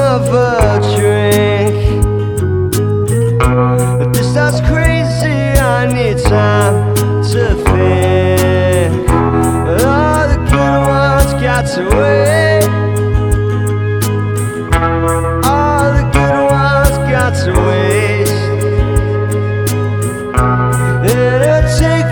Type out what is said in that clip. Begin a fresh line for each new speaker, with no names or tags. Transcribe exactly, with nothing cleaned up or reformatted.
another drink. This sounds crazy, I need time to think. All the good ones got to wait.